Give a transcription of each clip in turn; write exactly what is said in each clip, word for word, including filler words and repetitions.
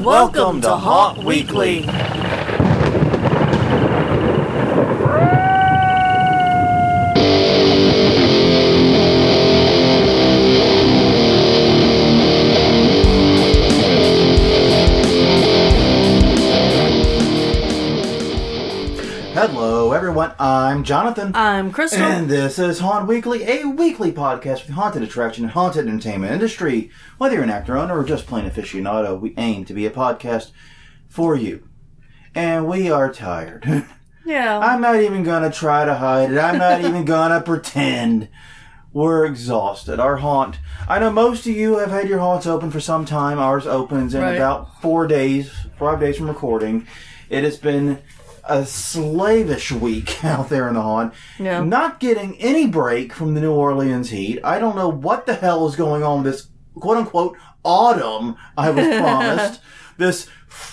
Welcome to Haunt Weekly. Hello everyone, I'm Jonathan. I'm Crystal. And this is Haunt Weekly, a weekly podcast for the haunted attraction and haunted entertainment industry. Whether you're an actor, owner, or just plain aficionado, we aim to be a podcast for you. And we are tired. Yeah. I'm not even going to try to hide it. I'm not even going to pretend. We're exhausted. Our haunt. I know most of you have had your haunts open for some time. Ours opens in right. about four days, five days from recording. It has been a slavish week out there in the haunt. Yeah. Not getting any break from the New Orleans heat. I don't know what the hell is going on with this quote-unquote autumn I was promised. This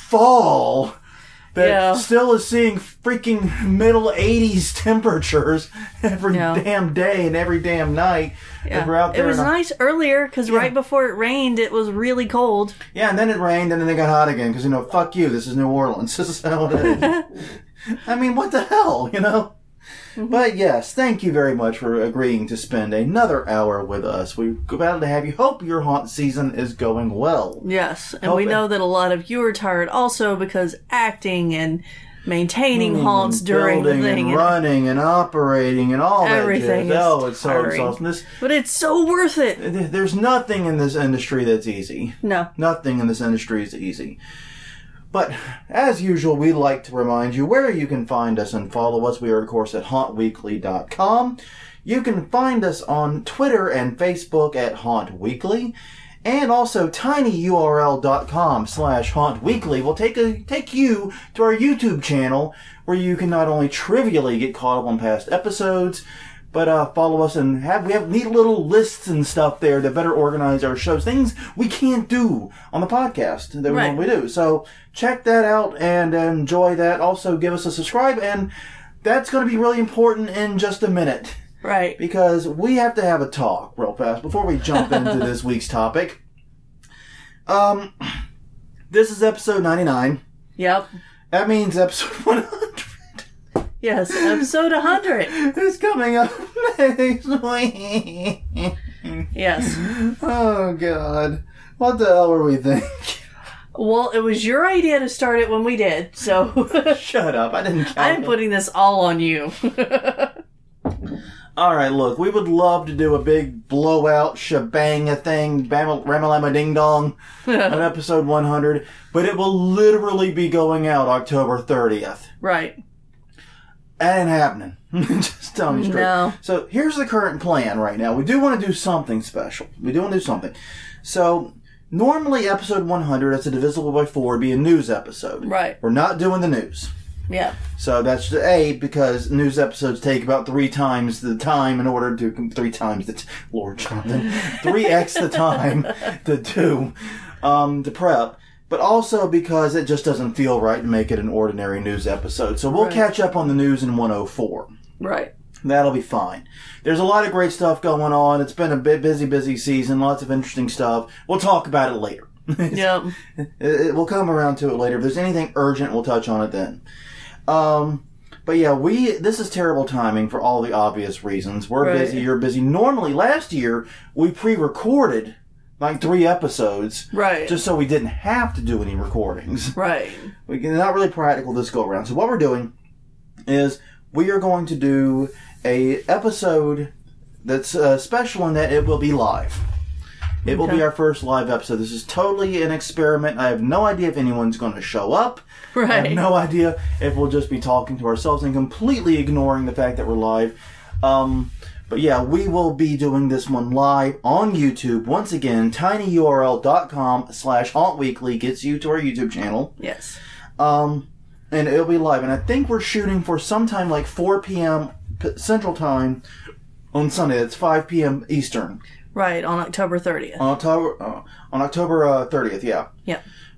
fall that yeah. still is seeing freaking middle eighties temperatures every yeah. damn day and every damn night. Yeah. We're out there it was a, nice earlier because yeah. right before it rained, it was really cold. Yeah, and then it rained and then it got hot again because, you know, fuck you, this is New Orleans. This is how it is. I mean, what the hell, you know? Mm-hmm. But yes, thank you very much for agreeing to spend another hour with us. We're glad to have you. Hope your haunt season is going well. Yes, and Hope we it- know that a lot of you are tired also because acting and maintaining Mm, haunts during the building thing. and running and operating and all Everything that jazz. is Oh, it's so tiring. exhausting. This, But it's so worth it. there's nothing in this industry that's easy. No. Nothing in this industry is easy. But, as usual, we'd like to remind you where you can find us and follow us. We are, of course, at haunt weekly dot com. You can find us on Twitter and Facebook at Haunt Weekly. And also, tinyurl.com slash Haunt Weekly will take, a, take you to our YouTube channel, where you can not only trivially get caught up on past episodes, but uh, follow us and have we have neat little lists and stuff there to better organize our shows. Things we can't do on the podcast that we Right. normally do. So check that out and enjoy that. Also give us a subscribe, and that's going to be really important in just a minute. Right. Because we have to have a talk real fast before we jump into this week's topic. Um, this is episode ninety-nine. Yep. That means episode one hundred. Yes, episode one hundred. It's coming up next week. Yes. Oh, God. What the hell were we thinking? Well, it was your idea to start it when we did, so Shut up. I didn't count I'm it. putting this all on you. All right, look. We would love to do a big blowout shebang thing, bam- ramalama ding dong, on episode one hundred, but it will literally be going out October thirtieth. Right. That ain't happening. Just telling you straight. No. So here's the current plan right now. We do want to do something special. We do want to do something. So normally episode one hundred, that's a divisible by four, would be a news episode. Right. We're not doing the news. Yeah. So that's the A, because news episodes take about three times the time in order to, three times the, t- Lord Jonathan, three X the time to do, um, to prep. But also because it just doesn't feel right to make it an ordinary news episode. So we'll Right. catch up on the news in one oh four. Right. That'll be fine. There's a lot of great stuff going on. It's been a bit busy, busy season. Lots of interesting stuff. We'll talk about it later. Yep. It, it, we'll come around to it later. If there's anything urgent, we'll touch on it then. Um, but yeah, we this is terrible timing for all the obvious reasons. We're Right. busy. You're busy. Normally, last year, we pre-recorded like three episodes. Right. Just so we didn't have to do any recordings. Right. We can, not really practical this go around. So what we're doing is we are going to do a episode that's uh, special in that it will be live. It will be Okay. our first live episode. This is totally an experiment. I have no idea if anyone's going to show up. I have Right. no idea if we'll just be talking to ourselves and completely ignoring the fact that we're live. Um, but yeah, we will be doing this one live on YouTube. Once again, tinyurl.com slash hauntweekly gets you to our YouTube channel. Yes. Um, and it'll be live. And I think we're shooting for sometime like four p.m. P- Central Time on Sunday. It's five p.m. Eastern. Right, on October thirtieth. On October, uh, on October uh, thirtieth, yeah. Yep.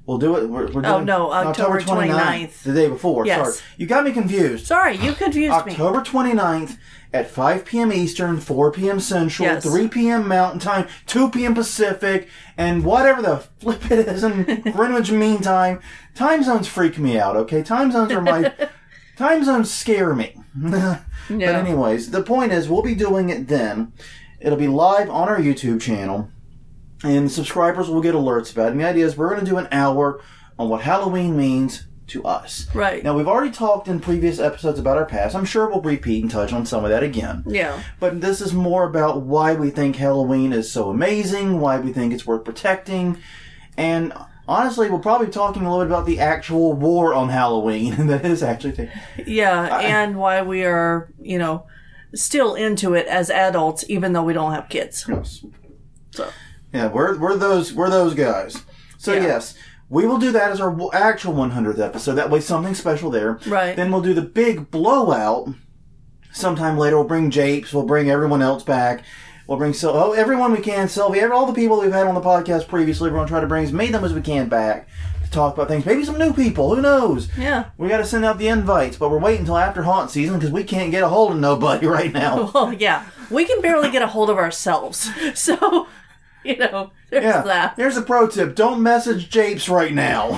We'll do it. We're, we're doing Oh, no, October twenty-ninth. The day before. Yes. Sorry. You got me confused. Sorry, you confused me. October twenty-ninth at five p.m. Eastern, four p.m. Central, Yes. three p.m. Mountain Time, two p.m. Pacific, and whatever the flip it is in Greenwich Mean Time. Time zones freak me out, okay? Time zones are my... time zones scare me. But anyways, the point is, we'll be doing it then. It'll be live on our YouTube channel. And subscribers will get alerts about it. And the idea is we're going to do an hour on what Halloween means to us. Right. Now, we've already talked in previous episodes about our past. I'm sure we'll repeat and touch on some of that again. Yeah. But this is more about why we think Halloween is so amazing, why we think it's worth protecting. And honestly, we'll probably be talking a little bit about the actual war on Halloween that is actually taking. Yeah, I, and why we are, you know, still into it as adults, even though we don't have kids. Yes. So... Yeah, we're we're those we're those guys. So Yeah. yes, we will do that as our actual one hundredth episode. That way, something special there. Right. Then we'll do the big blowout sometime later. We'll bring Japes. We'll bring everyone else back. We'll bring Sil- oh everyone we can. Sylvie, every, all the people we've had on the podcast previously. We're gonna try to bring as many of them as we can back to talk about things. Maybe some new people. Who knows? Yeah. We got to send out the invites, but we're waiting until after haunt season because we can't get a hold of nobody right now. Well, yeah. We can barely get a hold of ourselves. So... You know, there's Yeah, that. here's a pro tip. Don't message Japes right now.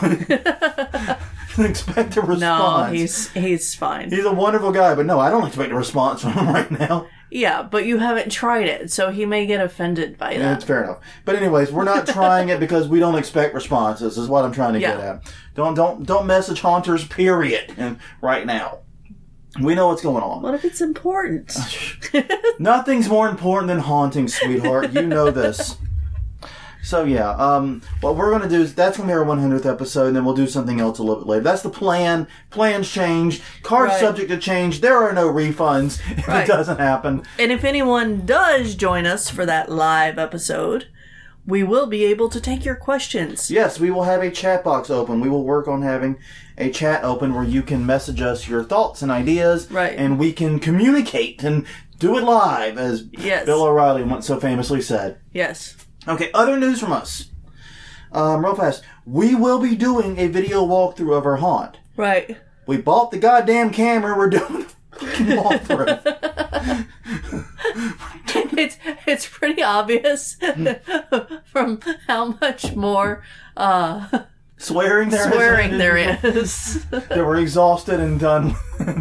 Expect a response. No, he's he's fine. He's a wonderful guy, but no, I don't expect a response from him right now. Yeah, but you haven't tried it, so he may get offended by Yeah, that. it's fair enough. But anyways, we're not trying it because we don't expect responses, is what I'm trying to Yeah. get at. Don't don't don't message haunters, period, and right now. We know what's going on. What if it's important? Nothing's more important than haunting, sweetheart. You know this. So yeah, um, what we're going to do is, that's going to be our one hundredth episode, and then we'll do something else a little bit later. That's the plan. Plans change. Cards Right. subject to change. There are no refunds if Right. it doesn't happen. And if anyone does join us for that live episode, we will be able to take your questions. Yes, we will have a chat box open. We will work on having a chat open where you can message us your thoughts and ideas. Right. And we can communicate and do it live, as Yes. Bill O'Reilly once so famously said. Yes. Okay, other news from us. Um, real fast. We will be doing a video walkthrough of our haunt. Right. We bought the goddamn camera. We're doing a fucking walkthrough. It's it's pretty obvious from how much more uh, Swearing there is. swearing there is. That we're exhausted and done.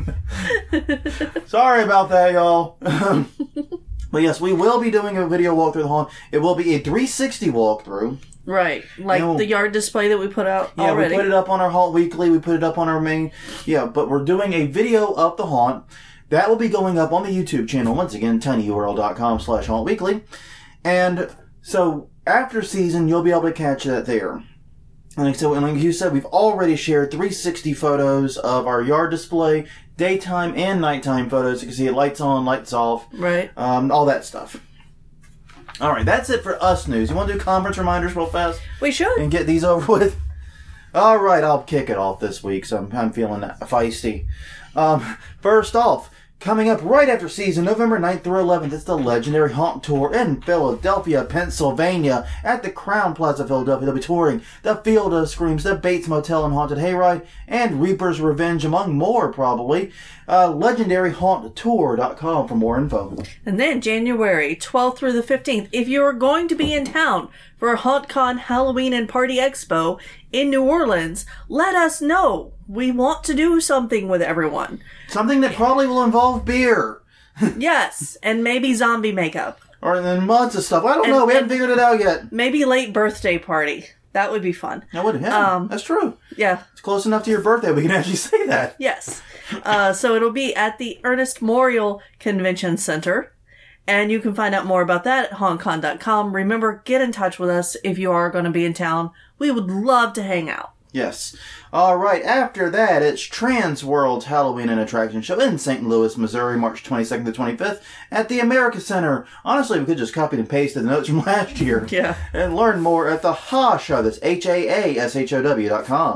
Sorry about that, y'all. But yes, we will be doing a video walkthrough of the haunt. It will be a three sixty walkthrough. Right. Like No. the yard display that we put out Yeah, already. we put it up on our Haunt Weekly. We put it up on our main. Yeah, but we're doing a video of the haunt. That will be going up on the YouTube channel. Once again, tinyurl.com slash haunt weekly. And so after season, you'll be able to catch that there. And like, so, and like you said, we've already shared three sixty photos of our yard display, daytime and nighttime photos. You can see it lights on, lights off, Right. um, all that stuff. All right, that's it for us news. You want to do conference reminders real fast We should. and get these over with? All right, I'll kick it off this week, so I'm, I'm feeling feisty. Um, first off, coming up right after season, November ninth through eleventh, it's the Legendary Haunt Tour in Philadelphia, Pennsylvania, at the Crown Plaza, Philadelphia. They'll be touring the Field of Screams, the Bates Motel and Haunted Hayride, and Reaper's Revenge, among more, probably. Uh, legendary haunt tour dot com for more info. And then January twelfth through the fifteenth, if you are going to be in town for HauntCon Halloween and Party Expo in New Orleans, let us know. We want to do something with everyone. Something that probably will involve beer. Yes, and maybe zombie makeup. Or then months of stuff. I don't And- know. We haven't and- figured it out yet. Maybe late birthday party. That would be fun. That would, yeah, Um, that's true. Yeah. It's close enough to your birthday. We can actually say that. Yes. Uh, so it'll be at the Ernest Morial Convention Center. And you can find out more about that at haunt con dot com. Remember, get in touch with us if you are going to be in town. We would love to hang out. Yes. All right. After that, it's Trans World's Halloween and Attraction Show in Saint Louis, Missouri, March twenty-second to twenty-fifth at the America Center. Honestly, we could just copy and paste the notes from last year. Yeah. And learn more at the H A Show. That's H A A S H O W dot com.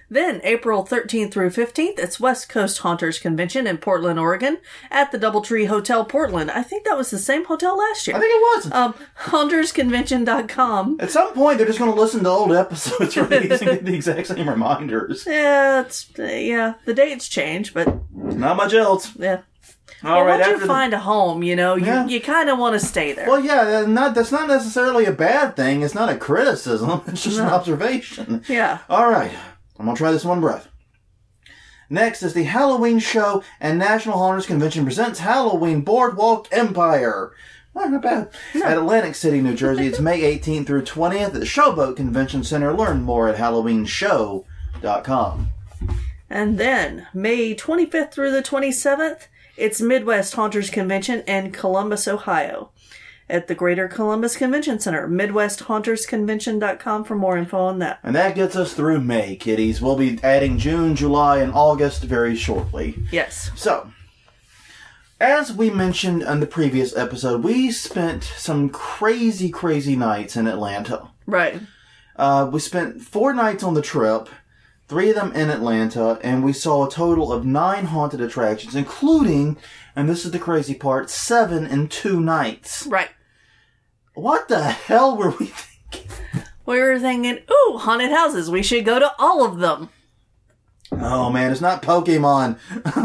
Then, April thirteenth through fifteenth, it's West Coast Haunters Convention in Portland, Oregon, at the Doubletree Hotel, Portland. I think that was the same hotel last year. I think it was. Um, haunters convention dot com. At some point, they're just going to listen to old episodes where they get the exact same reminders. Yeah, it's, uh, yeah, the dates change, but... Not much else. Yeah. All well, right, once you after find the... a home, you know, you, Yeah. you kind of want to stay there. Well, yeah, not, that's not necessarily a bad thing. It's not a criticism. It's just an No. observation. Yeah. All right. I'm going to try this in one breath. Next is the Halloween Show and National Haunters Convention presents Halloween Boardwalk Empire. Well, not bad. No. At Atlantic City, New Jersey, it's May eighteenth through twentieth at the Showboat Convention Center. Learn more at halloween show dot com. And then, May twenty-fifth through the twenty-seventh, it's Midwest Haunters Convention in Columbus, Ohio, at the Greater Columbus Convention Center. midwest haunters convention dot com for more info on that. And that gets us through May, kiddies. We'll be adding June, July, and August very shortly. Yes. So, as we mentioned in the previous episode, we spent some crazy, crazy nights in Atlanta. Right. Uh, we spent four nights on the trip, three of them in Atlanta, and we saw a total of nine haunted attractions, including, and this is the crazy part, seven in two nights. Right. What the hell were we thinking? We were thinking, ooh, haunted houses. We should go to all of them. Oh man, it's not Pokemon.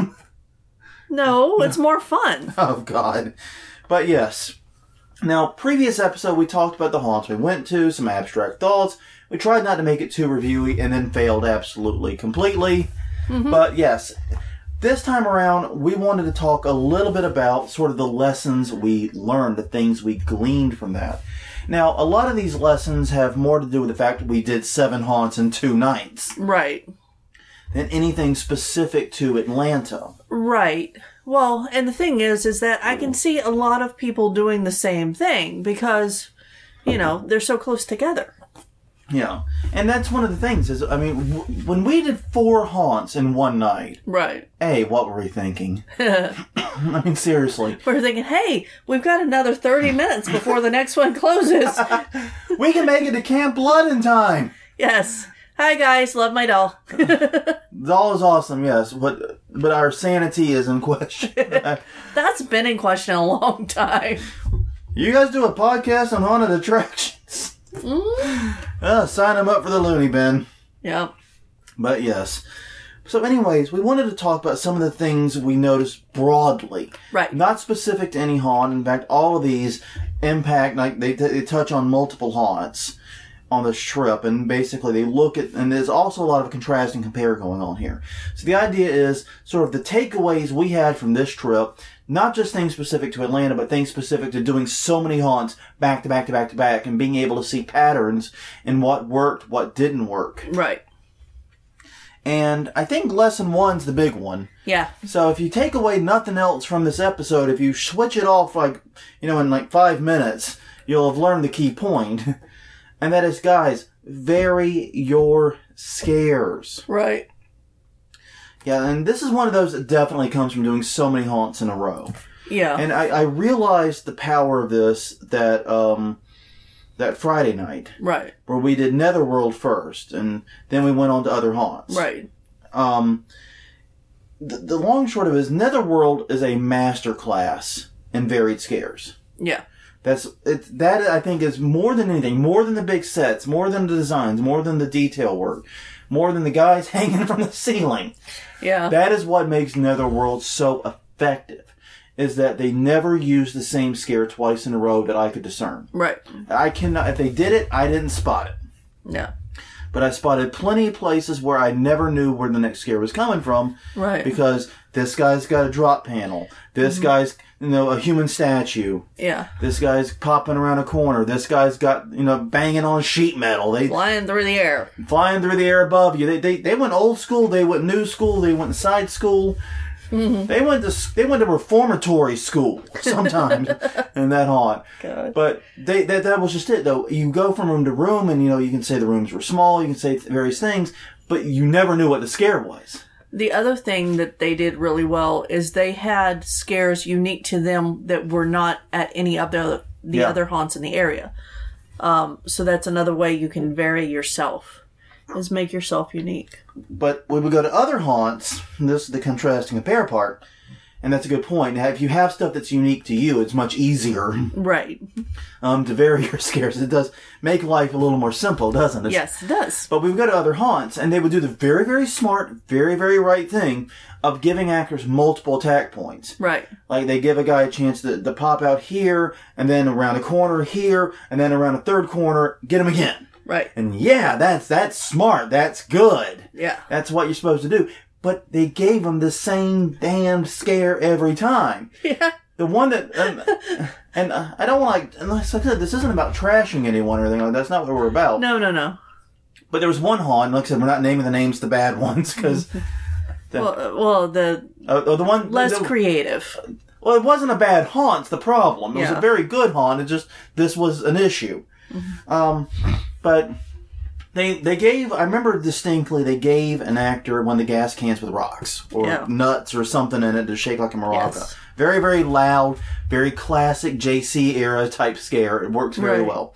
No, it's more fun. Oh god. But yes. Now, previous episode we talked about the haunts we went to, some abstract thoughts. We tried not to make it too reviewy and then failed absolutely completely. Mm-hmm. But yes, this time around we wanted to talk a little bit about sort of the lessons we learned, the things we gleaned from that. Now, a lot of these lessons have more to do with the fact that we did seven haunts in two nights Right. than anything specific to Atlanta. Right. Well, and the thing is, is that I can see a lot of people doing the same thing because, you know, they're so close together. Yeah. And that's one of the things is, I mean, w- when we did four haunts in one night, Right. hey, what were we thinking? I mean, seriously. We're thinking, hey, we've got another thirty minutes before the next one closes. We can make it to Camp Blood in time. Yes. Hi, guys. Love my doll. Doll is awesome, yes, but but our sanity is in question. That's been in question a long time. You guys do a podcast on haunted attractions? Mm. Uh, sign them up for the loony bin. Yep. But yes. So anyways, we wanted to talk about some of the things we noticed broadly. Right. Not specific to any haunt. In fact, all of these impact, like they, they touch on multiple haunts on this trip, and basically they look at, and there's also a lot of contrast and compare going on here. So the idea is sort of the takeaways we had from this trip, not just things specific to Atlanta, but things specific to doing so many haunts back to back to back to back, and being able to see patterns in what worked, what didn't work. Right. And I think lesson one's the big one. Yeah. So if you take away nothing else from this episode, if you switch it off like, you know, in like five minutes, you'll have learned the key point. And that is, guys, vary your scares. Right. Yeah, and this is one of those that definitely comes from doing so many haunts in a row. Yeah. And I, I realized the power of this that um that Friday night. Right. Where we did Netherworld first, and then we went on to other haunts. Right. Um, the, the long short of it is Netherworld is a master class in varied scares. Yeah. That's it. That I think is more than anything, more than the big sets, more than the designs, more than the detail work, more than the guys hanging from the ceiling. Yeah. That is what makes Netherworld so effective. Is that they never use the same scare twice in a row that I could discern. Right. I cannot. If they did it, I didn't spot it. No. But I spotted plenty of places where I never knew where the next scare was coming from. Right. Because this guy's got a drop panel. This mm-hmm. guy's, you know, a human statue. Yeah. This guy's popping around a corner. This guy's got, you know, banging on sheet metal. They flying through the air. Flying through the air above you. They they they went old school. They went new school. They went side school. Mm-hmm. They went to they went to reformatory school sometimes in that haunt. God. But they that that was just it though. You go from room to room, and you know you can say the rooms were small. You can say various things, but you never knew what the scare was. The other thing that they did really well is they had scares unique to them that were not at any of the the yeah. other haunts in the area. Um, so that's another way you can vary yourself. is make yourself unique. But when we go to other haunts, this is the contrasting compare part, and that's a good point. Now, if you have stuff that's unique to you, it's much easier Right. um, to vary your scares. It does make life a little more simple, doesn't it? Yes, it does. But we would go to other haunts, and they would do the very, very smart, very, very right thing of giving actors multiple attack points. Right. Like, they give a guy a chance to, to pop out here, and then around a corner here, and then around a third corner, get him again. Right. And yeah, that's that's smart. That's good. Yeah. That's what you're supposed to do. But they gave him the same damn scare every time. Yeah. The one that, um, and uh, I don't want to, like I said, this isn't about trashing anyone or anything like that. That's not what we're about. No, no, no. But there was one haunt, like I said, we're not naming the names of the bad ones, because... well, uh, well, the uh, the one less the, creative. Well, it wasn't a bad haunt, the problem. It Yeah. was a very good haunt, it just, this was an issue. Mm-hmm. Um, but... They they gave, I remember distinctly, they gave an actor one of the gas cans with rocks or Yeah. nuts or something in it to shake like a maraca. Yes. Very, very loud, very classic J C era type scare. It works very Right. well.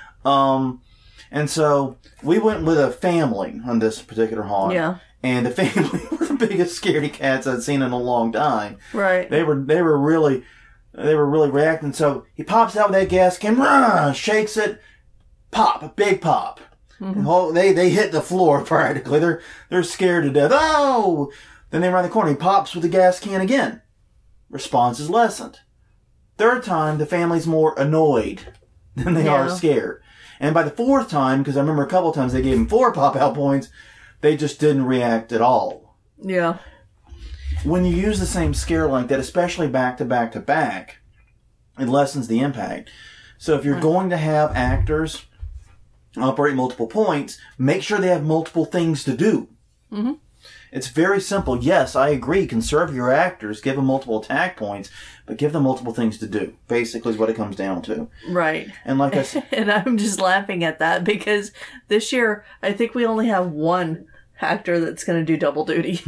Um, and so we went with a family on this particular haunt. Yeah. And the family were the biggest scaredy cats I'd seen in a long time. Right. They were they were really they were really reacting. So he pops out with that gas can, rah, shakes it, pop, a big pop. Mm-hmm. Oh, they they hit the floor practically. They're they're scared to death. Oh! Then they run the corner. He pops with the gas can again. Response is lessened. Third time, the family's more annoyed than they Yeah. are scared. And by the fourth time, because I remember a couple times they gave him four pop out points, they just didn't react at all. Yeah. When you use the same scare like that, especially back to back to back, it lessens the impact. So if you're Right. going to have actors operate multiple points, make sure they have multiple things to do. Mm-hmm. It's very simple. Yes, I agree. Conserve your actors, give them multiple attack points, but give them multiple things to do. Basically is what it comes down to. Right. And like I said... and I'm just laughing at that because this year, I think we only have one actor that's going to do double duty.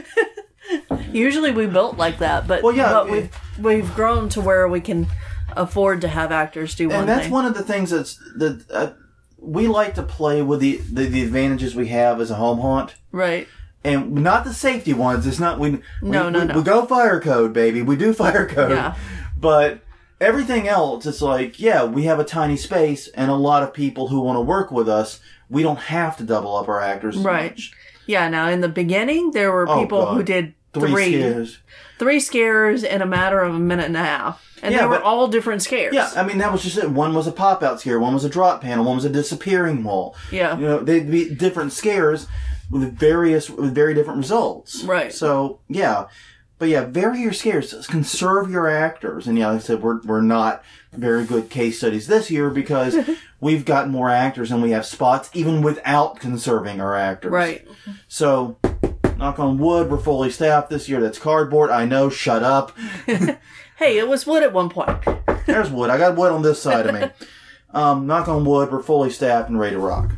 Usually we built like that, but, Well, yeah, but we've, we've grown to where we can afford to have actors do one And that's thing. one of the things that's... that uh, we like to play with the, the, the advantages we have as a home haunt. Right. And not the safety ones. It's not... We, No, we, no, we, no. We go fire code, baby. We do fire code. Yeah. But everything else, it's like, yeah, we have a tiny space and a lot of people who want to work with us. We don't have to double up our actors as Right. much. Yeah, now in the beginning, there were Oh, people God. who did Three, three, scares. three scares in a matter of a minute and a half. And Yeah, they were but- all different scares. Yeah, I mean, that was just it. One was a pop-out scare, one was a drop panel, one was a disappearing wall. Yeah. You know, they'd be different scares with various, with very different results. Right. So, yeah. But yeah, vary your scares. Conserve your actors. And yeah, like I said, we're, we're not very good case studies this year because we've got more actors and we have spots even without conserving our actors. Right. So, knock on wood, we're fully staffed this year. That's cardboard. I know, shut up. Hey, it was wood at one point. There's wood. I got wood on this side of me. Um, knock on wood, we're fully staffed and ready to rock.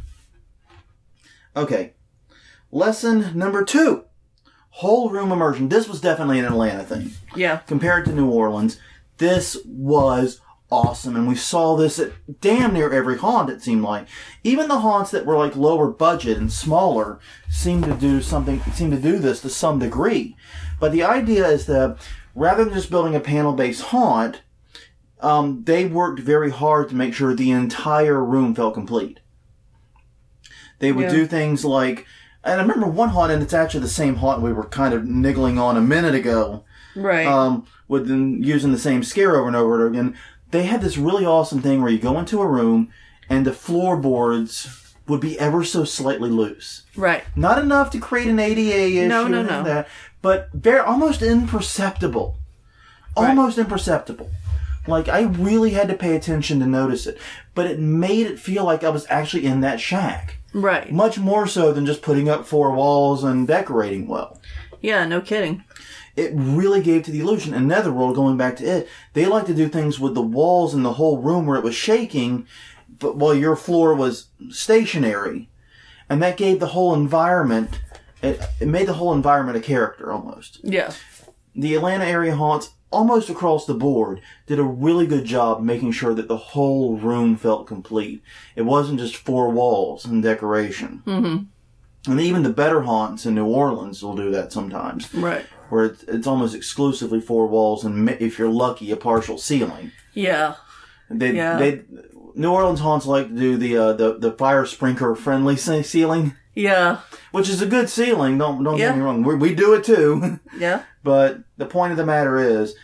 Okay. Lesson number two. Whole room immersion. This was definitely an Atlanta thing. Yeah. Compared to New Orleans, this was awesome. And we saw this at damn near every haunt, it seemed like. Even the haunts that were like lower budget and smaller seemed to do something, seemed to do this to some degree. But the idea is that rather than just building a panel-based haunt, um, they worked very hard to make sure the entire room felt complete. They would Yeah. do things like, and I remember one haunt, and it's actually the same haunt we were kind of niggling on a minute ago, Right. um, with them using the same scare over and over again. They had this really awesome thing where you go into a room, and the floorboards would be ever so slightly loose. right. Not enough to create an A D A issue, No, no, and no. that, but very almost imperceptible. Right. Almost imperceptible. Like, I really had to pay attention to notice it. But it made it feel like I was actually in that shack. Right. Much more so than just putting up four walls and decorating well. Yeah, no kidding. It really gave to the illusion. In Netherworld, going back to it, they like to do things with the walls and the whole room where it was shaking, but while your floor was stationary. And that gave the whole environment, it, it made the whole environment a character almost. Yeah. The Atlanta area haunts, almost across the board, did a really good job making sure that the whole room felt complete. It wasn't just four walls and decoration. Mm-hmm. And even the better haunts in New Orleans will do that sometimes. Right. Where it's, it's almost exclusively four walls and, if you're lucky, a partial ceiling. Yeah. They, yeah. they, New Orleans haunts like to do the uh, the, the fire sprinkler friendly ceiling. Yeah. Which is a good ceiling, don't don't yeah. get me wrong. We, we do it too. Yeah. But the point of the matter is,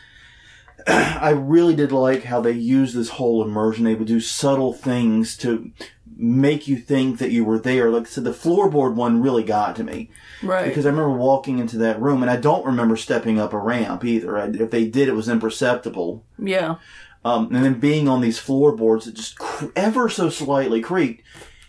I really did like how they used this whole immersion. They would do subtle things to make you think that you were there. Like I said, the floorboard one really got to me. Right. Because I remember walking into that room, and I don't remember stepping up a ramp either. I, if they did, it was imperceptible. Yeah. Um, and then being on these floorboards that just cr- ever so slightly creaked,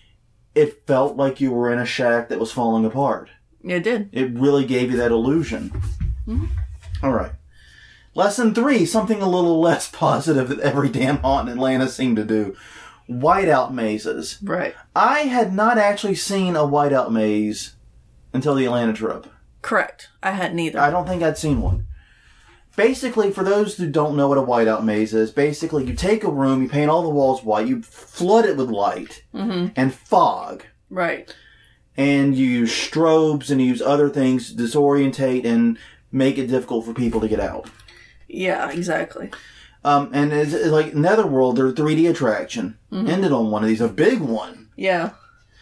it felt like you were in a shack that was falling apart. It did. It really gave you that illusion. Mm-hmm. All right. Lesson three, something a little less positive that every damn haunt in Atlanta seemed to do. Whiteout mazes. Right. I had not actually seen a whiteout maze until the Atlanta trip. Correct. I hadn't either. I don't think I'd seen one. Basically, for those who don't know what a whiteout maze is, basically you take a room, you paint all the walls white, you flood it with light mm-hmm. and fog. Right. And you use strobes and you use other things to disorientate and make it difficult for people to get out. Yeah, exactly. Um, and it's, it's like Netherworld, their three D attraction, mm-hmm. ended on one of these, a big one. Yeah.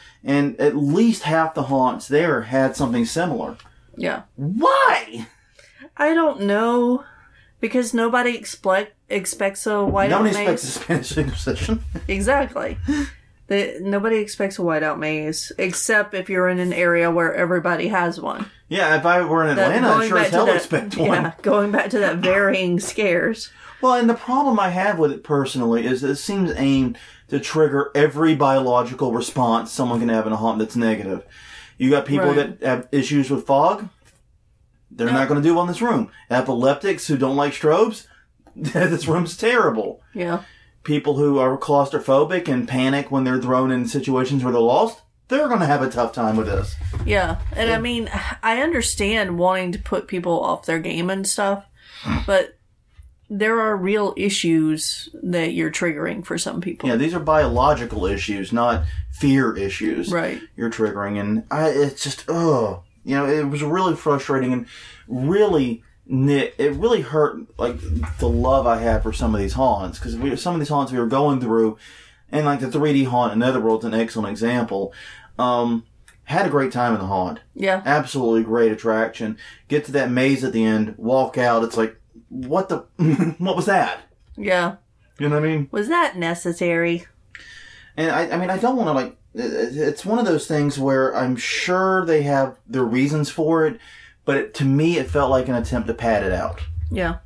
And at least half the haunts there had something similar. Yeah. Why? I don't know. Because nobody expect, expects a whiteout Nobody maze. Nobody expects a Spanish Inquisition. Exactly. The, nobody expects a whiteout maze, except if you're in an area where everybody has one. Yeah, if I were in Atlanta, I sure as hell that, expect one. Yeah, going back to that varying scares. Well, and the problem I have with it personally is that it seems aimed to trigger every biological response someone can have in a haunt that's negative. You got people right. that have issues with fog. They're yeah. not going to do well in this room. Epileptics who don't like strobes. This room's terrible. Yeah. People who are claustrophobic and panic when they're thrown in situations where they're lost. They're going to have a tough time with this. Yeah. And yeah. I mean, I understand wanting to put people off their game and stuff. But there are real issues that you're triggering for some people. Yeah, these are biological issues, not fear issues. Right. You're triggering. And I, it's just, oh, you know, it was really frustrating and really, it really hurt, like, the love I had for some of these haunts. Because we, some of these haunts we were going through, and like the three D haunt in Netherworld's an excellent example. Um, had a great time in the haunt. Yeah. Absolutely great attraction. Get to that maze at the end, walk out, it's like, what the, what was that? Yeah. You know what I mean? Was that necessary? And I, I mean, I don't want to like, it's one of those things where I'm sure they have their reasons for it, but it, to me, it felt like an attempt to pad it out. Yeah.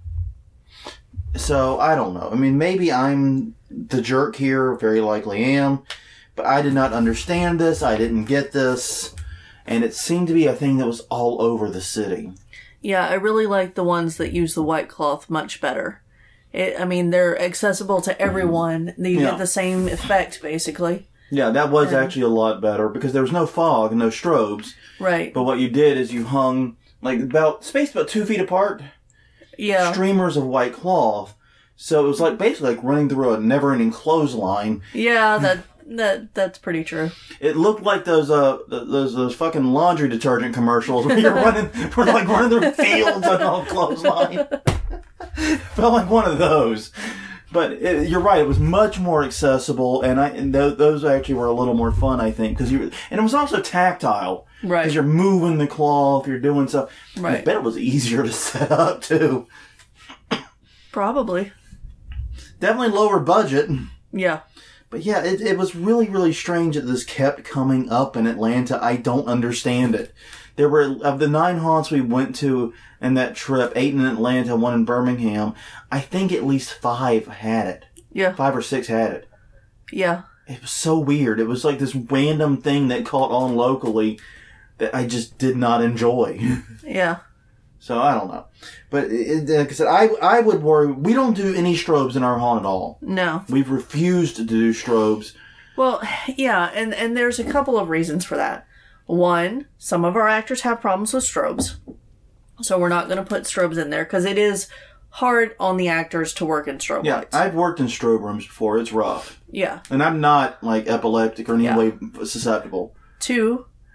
So, I don't know. I mean, maybe I'm the jerk here, very likely am, but I did not understand this, I didn't get this, and it seemed to be a thing that was all over the city. Yeah, I really like the ones that use the white cloth much better. It, I mean, they're accessible to everyone. You yeah. get the same effect, basically. Yeah, that was and, actually a lot better because there was no fog and no strobes. Right. But what you did is you hung, like, about, spaced about two feet apart. Yeah. Streamers of white cloth. So it was like basically like running through a never-ending clothesline. Yeah, that that that's pretty true. It looked like those uh those those fucking laundry detergent commercials where you're running, we're like running through fields on a clothesline. Felt like one of those. But it, you're right; it was much more accessible, and I and th- those actually were a little more fun, I think, because you and it was also tactile, right? Because you're moving the cloth, you're doing stuff. Right. I bet it was easier to set up too. Probably. Definitely lower budget. Yeah. But yeah, it, it was really, really strange that this kept coming up in Atlanta. I don't understand it. There were, of the nine haunts we went to in that trip, eight in Atlanta, one in Birmingham, I think at least five had it. Yeah. Five or six had it. Yeah. It was so weird. It was like this random thing that caught on locally that I just did not enjoy. Yeah. So, I don't know. But, it, like I said, I, I would worry. We don't do any strobes in our haunt at all. No. We've refused to do strobes. Well, yeah, and, and there's a couple of reasons for that. One, some of our actors have problems with strobes. So we're not going to put strobes in there because it is hard on the actors to work in strobe yeah, lights. I've worked in strobe rooms before. It's rough. Yeah. And I'm not, like, epileptic or in any yeah. way susceptible. Two,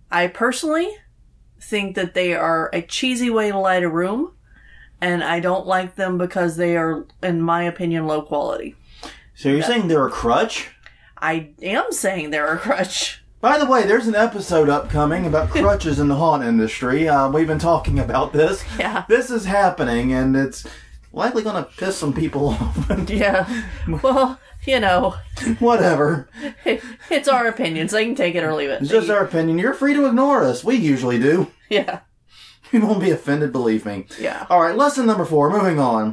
I personally think that they are a cheesy way to light a room, and I don't like them because they are, in my opinion, low quality. So you're yeah. saying they're a crutch? I am saying they're a crutch. By the way, there's an episode upcoming about crutches in the haunt industry. Uh, we've been talking about this. Yeah. This is happening, and it's likely going to piss some people off. Yeah. Well, you know. Whatever. It, it's our opinions. They can take it or leave it. It's just our opinion. You're free to ignore us. We usually do. Yeah. You won't be offended, believe me. Yeah. All right, lesson number four. Moving on.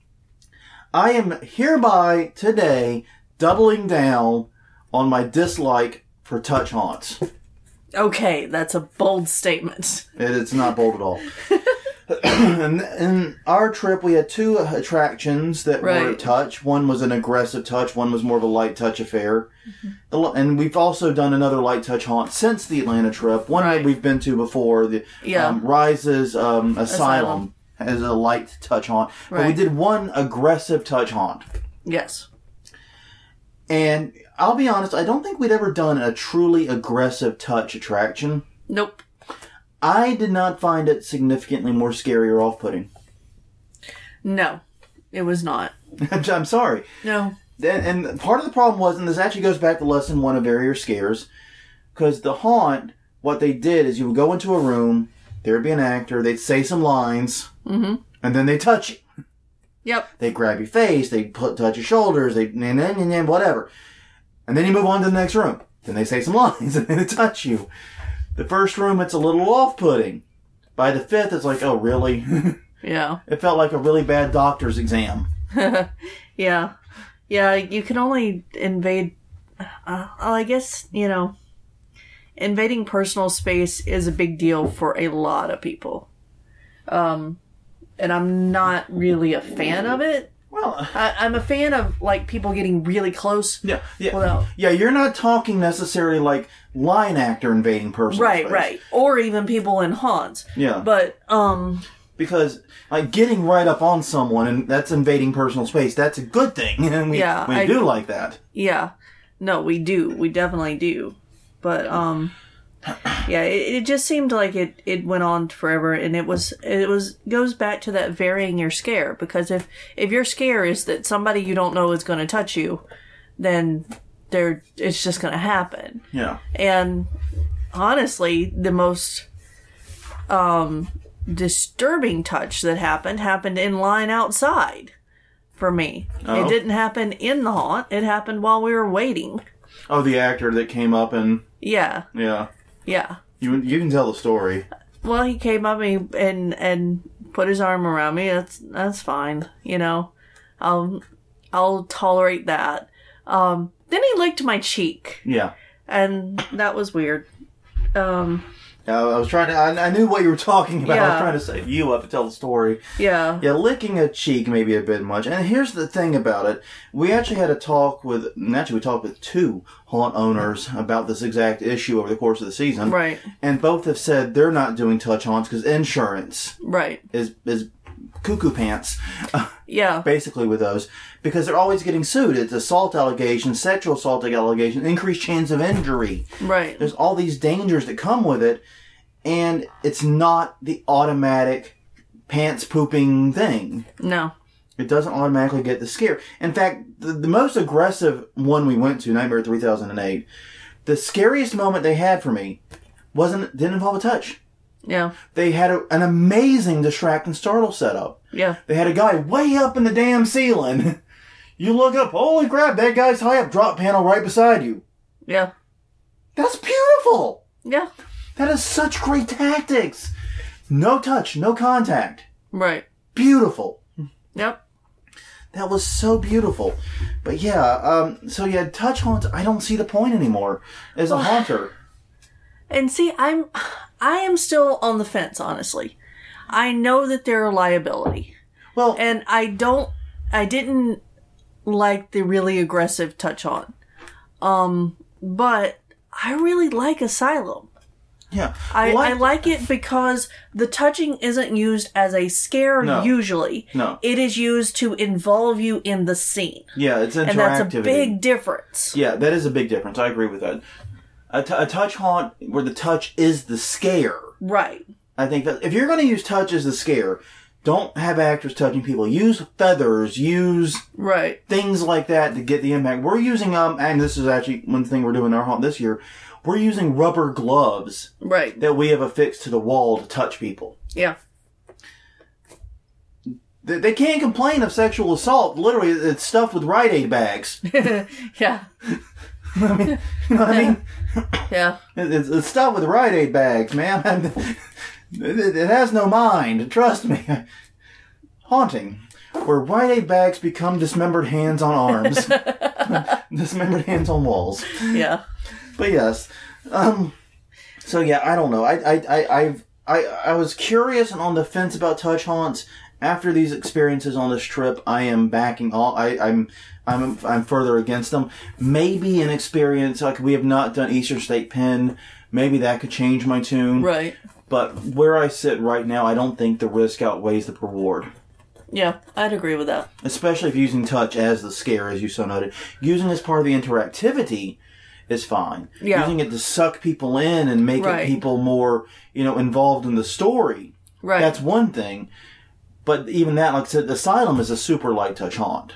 I am hereby today doubling down on my dislike for touch haunts. Okay, that's a bold statement. It, it's not bold at all. in, in our trip, we had two attractions that right. were touch. One was an aggressive touch. One was more of a light touch affair. Mm-hmm. And we've also done another light touch haunt since the Atlanta trip. One right. that we've been to before, the yeah. um, Rise's um, Asylum, Asylum has a light touch haunt. Right. But we did one aggressive touch haunt. Yes. And I'll be honest, I don't think we'd ever done a truly aggressive touch attraction. Nope. I did not find it significantly more scary or off-putting. No, it was not. I'm sorry. No. And, and part of the problem was, and this actually goes back to lesson one of Barrier Scares, because the haunt, what they did is you would go into a room, there would be an actor, they'd say some lines, mm-hmm. and then they'd touch you. Yep. They'd grab your face, they'd put, touch your shoulders, they'd, and then, and then, whatever. And then you move on to the next room. Then they say some lines, and then they touch you. The first room, it's a little off-putting. By the fifth, it's like, oh, really? Yeah. It felt like a really bad doctor's exam. Yeah. Yeah, you can only invade... Uh, I guess, you know, invading personal space is a big deal for a lot of people. Um, and I'm not really a fan of it. Well, I, I'm a fan of, like, people getting really close. Yeah, yeah. Without... Yeah, you're not talking necessarily like line actor invading personal right, space. Right, right. Or even people in haunts. Yeah. But, um... because, like, getting right up on someone, and that's invading personal space, that's a good thing. And we, yeah, we I, do like that. Yeah. No, we do. We definitely do. But, um... yeah, it, it just seemed like it, it went on forever, and it was it was goes back to that varying your scare, because if if your scare is that somebody you don't know is going to touch you, then there it's just going to happen. Yeah. And honestly, the most um, disturbing touch that happened happened in line outside for me. Oh. It didn't happen in the haunt. It happened while we were waiting. Oh, the actor that came up and yeah, yeah. Yeah. You you can tell the story. Well, he came up and and, and put his arm around me. That's that's fine. You know, I'll I'll tolerate that. Um, then he licked my cheek. Yeah. And that was weird. Um, I was trying to. I, I knew what you were talking about. Yeah. I was trying to save you up to tell the story. Yeah. Yeah, licking a cheek may be a bit much. And here's the thing about it. We actually had a talk with, and actually we talked with two haunt owners about this exact issue over the course of the season. Right. And both have said they're not doing touch haunts because insurance right. is is cuckoo pants. Yeah. Basically with those. Because they're always getting sued. It's assault allegations, sexual assault allegations, increased chance of injury. Right. There's all these dangers that come with it. And it's not the automatic pants pooping thing. No. It doesn't automatically get the scare. In fact, the, the most aggressive one we went to, Nightmare three thousand eight, the scariest moment they had for me wasn't didn't involve a touch. Yeah. They had a, an amazing distract and startle setup. Yeah. They had a guy way up in the damn ceiling. You look up, holy crap, that guy's high up, drop panel right beside you. Yeah. That's beautiful. Yeah. That is such great tactics. No touch, no contact. Right. Beautiful. Yep. That was so beautiful. But yeah, um, so yeah, touch haunts, I don't see the point anymore as a haunter. And see, I'm, I am still on the fence, honestly. I know that they're a liability. Well, and I don't, I didn't like the really aggressive touch haunt. Um, but I really like Asylum. Yeah. I, well, I, I like it because the touching isn't used as a scare no, usually. No. It is used to involve you in the scene. Yeah, it's interactivity. And that's a big difference. Yeah, that is a big difference. I agree with that. A, t- a touch haunt where the touch is the scare. Right. I think that if you're going to use touch as the scare, don't have actors touching people. Use feathers. Use right things like that to get the impact. We're using um, and this is actually one thing we're doing in our haunt this year. We're using rubber gloves. Right. That we have affixed to the wall to touch people. Yeah. They, they can't complain of sexual assault. Literally, it's stuffed with Rite Aid bags. Yeah. I mean, you know what I mean? Yeah. It's, it's stuffed with Rite Aid bags, man. It, it has no mind. Trust me. Haunting. Where Rite Aid bags become dismembered hands on arms. Dismembered hands on walls. Yeah. But yes. Um, so yeah, I don't know. I, I, I, I've, I, I was curious and on the fence about touch haunts. After these experiences on this trip, I am backing all. I, I'm, I'm, I'm further against them. Maybe an experience like we have not done Eastern State Pen. Maybe that could change my tune. Right. But where I sit right now, I don't think the risk outweighs the reward. Yeah, I'd agree with that. Especially if using touch as the scare, as you so noted. Using it as part of the interactivity is fine. Yeah. Using it to suck people in and make right. people more, you know, involved in the story. Right. That's one thing. But even that, like I said, the Asylum is a super light touch haunt.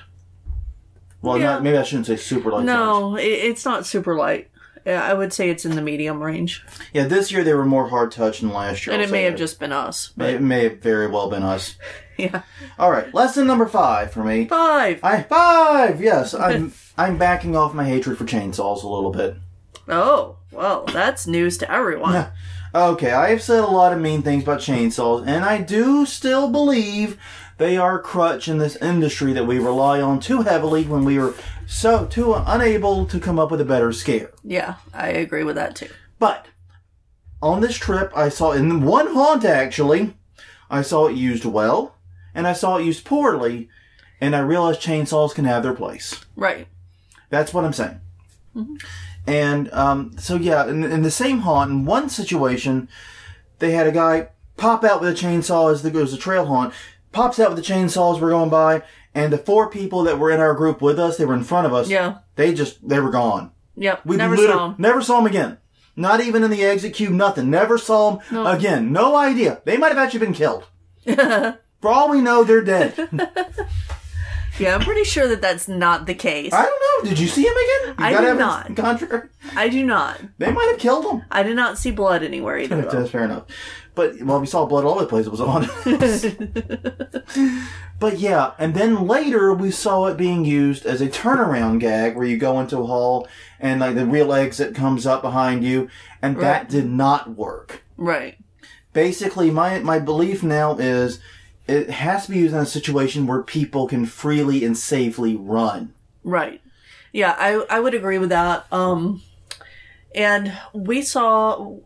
Well, yeah. not, maybe I shouldn't say super light no, touch. No, it, it's not super light. I would say it's in the medium range. Yeah, this year they were more hard touch than last year. And I'll it may have that. just been us. But... It may have very well been us. Yeah. All right, lesson number five for me. Five. I five. Yes, I'm. I'm backing off my hatred for chainsaws a little bit. Oh, well, that's news to everyone. Okay, I have said a lot of mean things about chainsaws, and I do still believe they are a crutch in this industry that we rely on too heavily when we are so too unable to come up with a better scare. Yeah, I agree with that too. But on this trip, I saw in one haunt actually, I saw it used well, and I saw it used poorly, and I realized chainsaws can have their place. Right. That's what I'm saying. Mm-hmm. And um, so, yeah, in, in the same haunt, in one situation, they had a guy pop out with a chainsaw as the, it was a trail haunt, pops out with the chainsaw as we're going by, and the four people that were in our group with us, they were in front of us, yeah. they just, they were gone. Yep, we never saw them. Never saw them again. Not even in the exit queue, nothing. Never saw them no. again. No idea. They might have actually been killed. For all we know, they're dead. Yeah, I'm pretty sure that that's not the case. I don't know. Did you see him again? You I got did not. Contrary? I do not. They might have killed him. I did not see blood anywhere either. That's fair enough. But, well, we saw blood all over the place. It was on. But, yeah. And then later, we saw it being used as a turnaround gag where you go into a hall and, like, the real exit comes up behind you. And that right. did not work. Right. Basically, my, my belief now is it has to be used in a situation where people can freely and safely run. Right. Yeah, I I would agree with that. Um, and we saw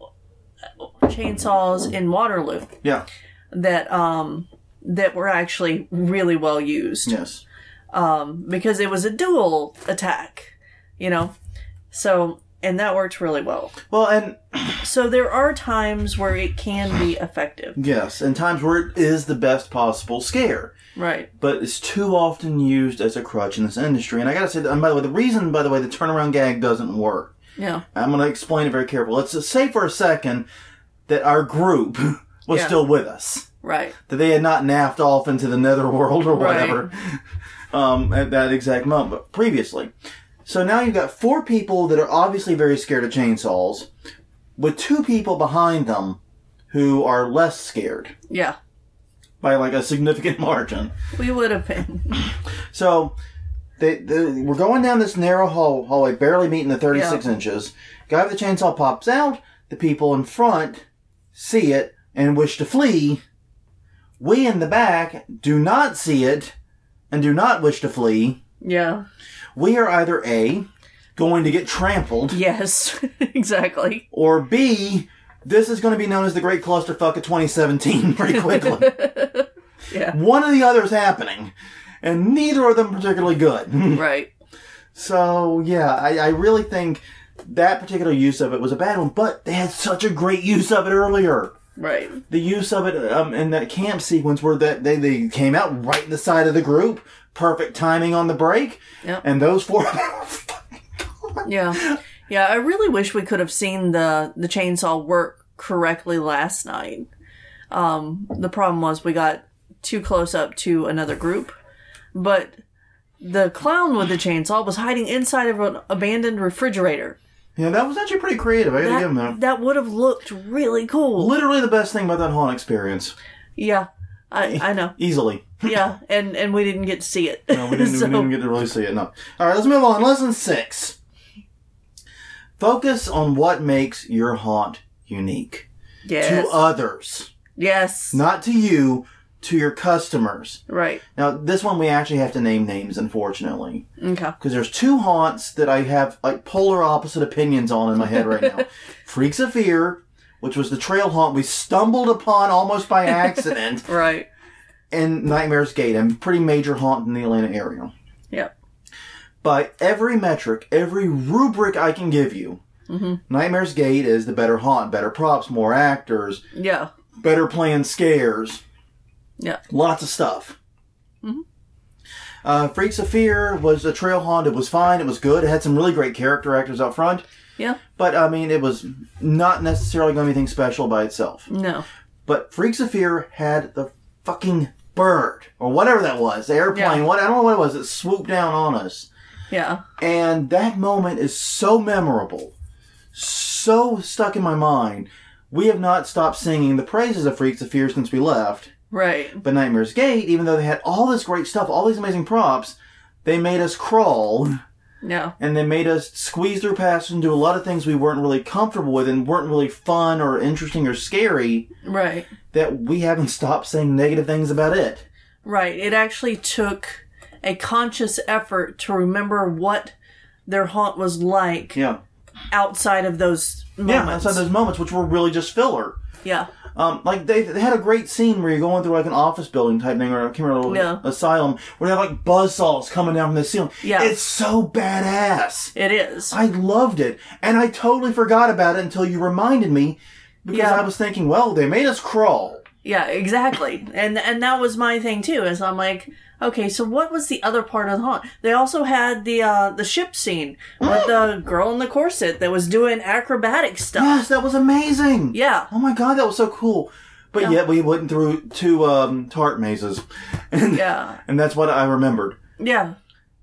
chainsaws in Waterloo. Yeah. That um that were actually really well used. Yes. Um, because it was a dual attack, you know. So and that worked really well. Well, and so there are times where it can be effective. Yes, and times where it is the best possible scare. Right. But it's too often used as a crutch in this industry. And I gotta say, and by the way, the reason, by the way, the turnaround gag doesn't work. Yeah. I'm gonna explain it very carefully. Let's just say for a second that our group was yeah. still with us. Right. That they had not naffed off into the netherworld or whatever. Right. um, at that exact moment, but previously. So now you've got four people that are obviously very scared of chainsaws, with two people behind them who are less scared. Yeah. By like a significant margin. We would have been. So, they, they, we're going down this narrow hall, hallway, barely meeting the thirty-six yeah. inches. Guy with the chainsaw pops out. The people in front see it and wish to flee. We in the back do not see it and do not wish to flee. Yeah. We are either A, going to get trampled. Yes, exactly. Or B, this is going to be known as the Great Clusterfuck of twenty seventeen pretty quickly. Yeah. One or the other is happening. And neither of them particularly good. Right. So, yeah, I, I really think that particular use of it was a bad one. But they had such a great use of it earlier. Right. The use of it um, in that camp sequence where that they, they came out right in the side of the group. Perfect timing on the break. Yep. And those four... fucking gone. Yeah. Yeah, I really wish we could have seen the, the chainsaw work correctly last night. Um, the problem was we got too close up to another group. But the clown with the chainsaw was hiding inside of an abandoned refrigerator. Yeah, that was actually pretty creative. I gotta That, give him that. that would have looked really cool. Literally the best thing about that haunt experience. Yeah, I, I know. Easily. Yeah, and, and we didn't get to see it. No, we didn't, So- we didn't get to really see it, no. Alright, let's move on. Lesson six. Focus on what makes your haunt unique. Yes. To others. Yes. Not to you, to your customers. Right. Now, this one we actually have to name names, unfortunately. Okay. Because there's two haunts that I have like polar opposite opinions on in my head right now. Freaks of Fear, which was the trail haunt we stumbled upon almost by accident, Right. and Nightmare's Gate, a pretty major haunt in the Atlanta area. Yep. By every metric, every rubric I can give you, Mm-hmm. Nightmare's Gate is the better haunt, better props, more actors, Yeah. better planned scares, Yeah. lots of stuff. Mhm. Uh, Freaks of Fear was a trail haunt. It was fine. It was good. It had some really great character actors up front. Yeah. But, I mean, it was not necessarily going to be anything special by itself. No. But Freaks of Fear had the fucking bird, or whatever that was, the airplane, Yeah. what I don't know what it was, it swooped down on us. Yeah. And that moment is so memorable, so stuck in my mind. We have not stopped singing the praises of Freaks of Fear since we left. Right. But Nightmare's Gate, even though they had all this great stuff, all these amazing props, they made us crawl, Yeah. and they made us squeeze through passages and do a lot of things we weren't really comfortable with and weren't really fun or interesting or scary, Right. that we haven't stopped saying negative things about it. Right. It actually took a conscious effort to remember what their haunt was like Yeah. outside of those moments. Yeah, outside those moments, which were really just filler. Yeah. Um, like, they they had a great scene where you're going through, like, an office building type thing, or I can't remember, Yeah. asylum, where they have, like, buzzsaws coming down from the ceiling. Yeah. It's so badass. It is. I loved it. And I totally forgot about it until you reminded me, because Yeah. I was thinking, well, they made us crawl. Yeah, exactly. And and that was my thing too, is I'm like, okay, so what was the other part of the haunt? They also had the uh the ship scene with the girl in the corset that was doing acrobatic stuff. Yes, that was amazing. Yeah. Oh my god, that was so cool. But Yeah. yet we went through two um, tart mazes. And, Yeah. and that's what I remembered. Yeah.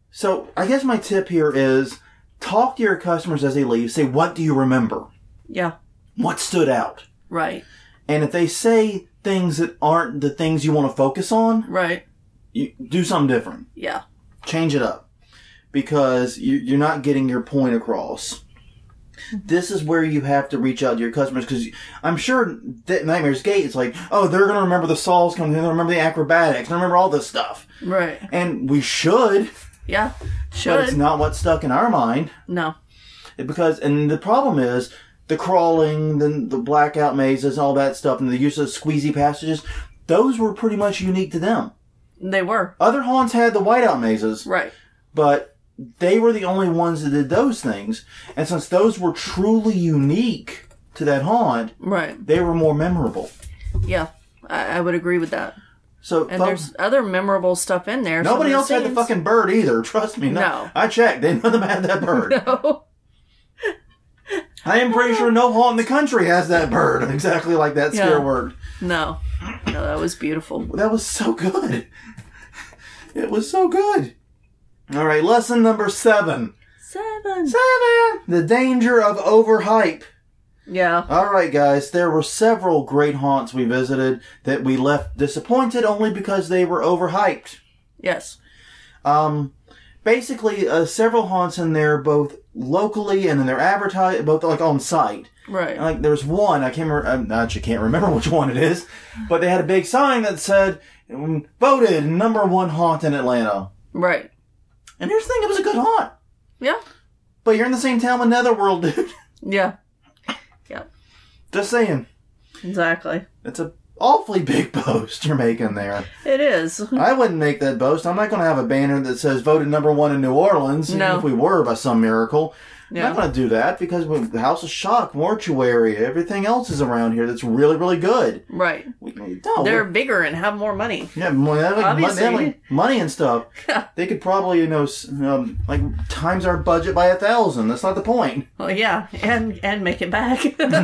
So I guess my tip here is talk to your customers as they leave. Say, what do you remember? Yeah. What stood out? Right. And if they say things that aren't the things you want to focus on, Right. you do something different. Yeah. Change it up. Because you- you're not getting your point across. This is where you have to reach out to your customers, because I'm sure that Nightmare's Gate is like, oh, they're going to remember the saws coming, they're going to remember the acrobatics, they're going to remember all this stuff. Right. And we should, Yeah. but it's Should. not what's stuck in our mind. No. Because, and the problem is, the crawling, the, the blackout mazes, all that stuff, and the use of squeezy passages, those were pretty much unique to them. They were. Other haunts had the whiteout mazes, Right. but they were the only ones that did those things. And since those were truly unique to that haunt, Right. they were more memorable. Yeah. I, I would agree with that. So And fun- there's other memorable stuff in there. nobody Some of else had the scenes- fucking bird either. Trust me. No. No. I checked. They none of them had that bird. No. I am pretty sure no haunt in the country has that bird. Exactly like that scare Yeah. word. No. No, that was beautiful. That was so good. It was so good. All right, lesson number seven. Seven. Seven. The danger of overhype. Yeah. All right, guys. There were several great haunts we visited that we left disappointed only because they were overhyped. Yes. Um, basically, uh, several haunts in there, both locally and in their advertise, both like on site. Right. Like there's one I can't remember. I actually can't remember which one it is, but they had a big sign that said um, voted number one haunt in Atlanta. Right. And here's the thing: it was a good haunt. Yeah. But you're in the same town with Netherworld, dude. Yeah. Yeah. Just saying. Exactly. It's a awfully big boast you're making there. It is. I wouldn't make that boast. I'm not going to have a banner that says voted number one in New Orleans, even No. if we were by some miracle. I'm Yeah. not going to do that because with the House of Shock, Mortuary, everything else is around here that's really, really good. Right. We, no, They're bigger and have more money. yeah, mo- they have like, mon- they have Obviously. like money and stuff. They could probably, you know, s- um, like times our budget by a thousand. That's not the point. Well, yeah, and and make it back.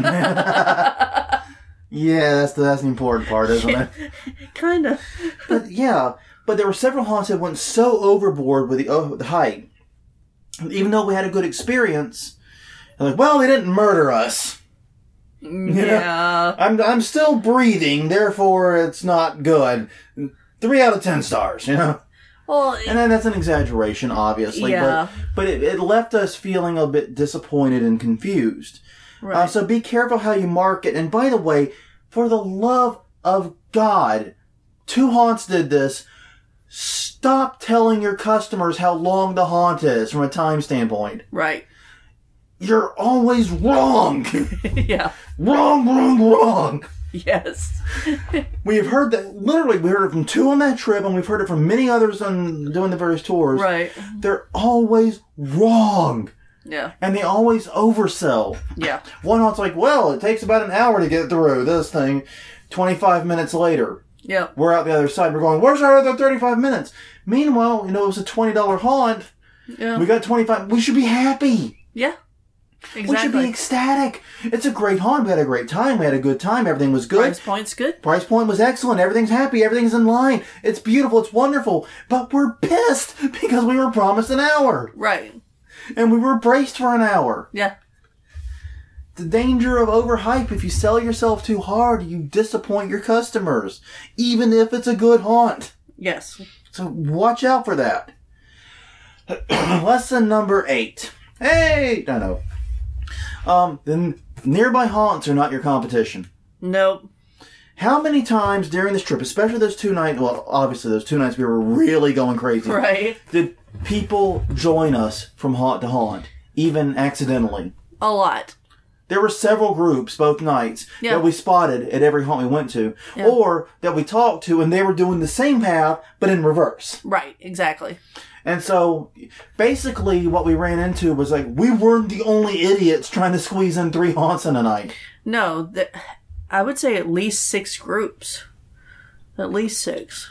Yeah, that's the, that's the important part, isn't it? kind of. But yeah, but there were several haunts that went so overboard with the, uh, the hype. Even though we had a good experience, they're like, well, they didn't murder us. Yeah. I'm I'm still breathing, therefore it's not good. Three out of ten stars, you know? Well, And then that's an exaggeration, obviously. Yeah. But, but it, it left us feeling a bit disappointed and confused. right. Uh, so be careful how you market. And by the way, for the love of God, two haunts did this. Stop telling your customers how long the haunt is from a time standpoint. right. You're always wrong. yeah. Wrong, wrong, wrong. Yes. We've heard that, literally, we heard it from two on that trip, and we've heard it from many others on doing the various tours. right. They're always wrong. Yeah. And they always oversell. Yeah. One haunt's like, well, it takes about an hour to get through this thing. twenty-five minutes later, Yep. we're out the other side. We're going, where's our other thirty-five minutes? Meanwhile, you know, it was a twenty dollars haunt. Yeah. We got twenty-five. We should be happy. yeah. We should Exactly. be ecstatic. It's a great haunt. We had a great time. We had a good time. Everything was good. Price point's good. Price point was excellent. Everything's happy. Everything's in line. It's beautiful. It's wonderful. But we're pissed because we were promised an hour. Right. And we were braced for an hour. Yeah. The danger of overhype. If you sell yourself too hard, you disappoint your customers. Even if it's a good haunt. Yes. So watch out for that. Lesson number eight. Hey! I know. Um, the nearby haunts are not your competition. Nope. How many times during this trip, especially those two nights, well, obviously those two nights we were really going crazy, Right. did people join us from haunt to haunt, even accidentally? A lot. There were several groups both nights Yeah. that we spotted at every haunt we went to, Yeah. or that we talked to and they were doing the same path, but in reverse. Right. Exactly. And so, basically, what we ran into was like, we weren't the only idiots trying to squeeze in three haunts in a night. No, th- I would say at least six groups. At least six.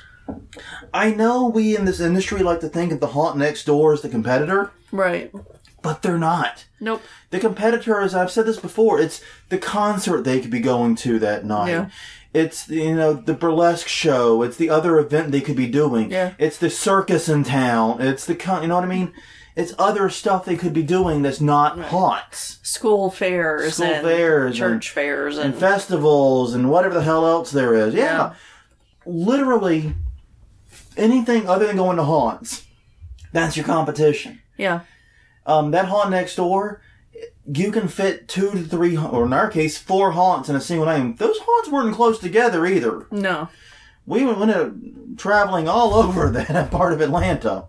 I know we in this industry like to think of the haunt next door as the competitor, Right. but they're not. Nope. The competitor, as I've said this before, it's the concert they could be going to that night. Yeah. It's, you know, the burlesque show. It's the other event they could be doing. Yeah. It's the circus in town. It's the, con- you know what I mean? It's other stuff they could be doing that's not haunts. School fairs School and fairs church and- fairs and, And festivals and whatever the hell else there is. Yeah. Yeah. Literally anything other than going to haunts. That's your competition. yeah. Um, that haunt next door, you can fit two to three, or in our case, four haunts in a single night. Those haunts weren't close together either. No. We went uh, traveling all over that part of Atlanta.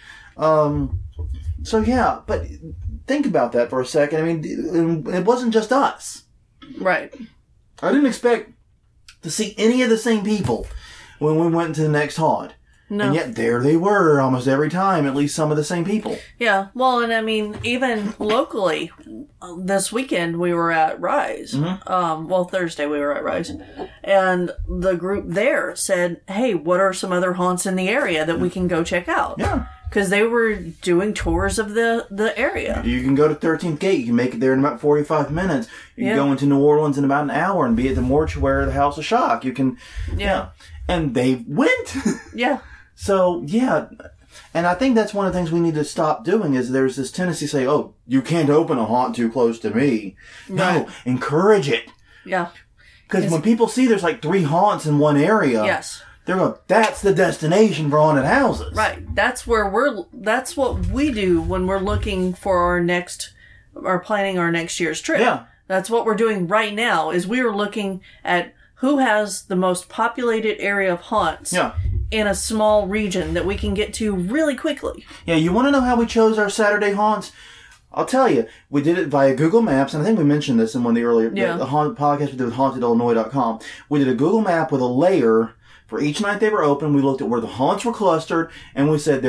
Um, so yeah, but think about that for a second. I mean, it wasn't just us. Right. I didn't expect to see any of the same people when we went to the next haunt. No. And yet there they were almost every time, at least some of the same people. Yeah. Well, and I mean, even locally, uh, this weekend we were at Rise. Mm-hmm. Um, well, Thursday we were at Rise. And the group there said, hey, what are some other haunts in the area that we can go check out? Yeah. Because they were doing tours of the, the area. You can go to thirteenth Gate. You can make it there in about forty-five minutes. You can Yeah. go into New Orleans in about an hour and be at the mortuary of the House of Shock. You can, Yeah. And they went. Yeah. So, yeah. And I think that's one of the things we need to stop doing is there's this tendency to say, oh, you can't open a haunt too close to me. No, Right. encourage it. Yeah. Because when people see there's like three haunts in one area, Yes. they're going, that's the destination for haunted houses. Right. That's where we're, that's what we do when we're looking for our next, or planning our next year's trip. Yeah. That's what we're doing right now is we are looking at who has the most populated area of haunts Yeah. in a small region that we can get to really quickly. Yeah, you want to know how we chose our Saturday haunts? I'll tell you. We did it via Google Maps, and I think we mentioned this in one of the earlier Yeah. the, the haunt podcast we did with haunted illinois dot com. We did a Google map with a layer for each night they were open. We looked at where the haunts were clustered, and we said there's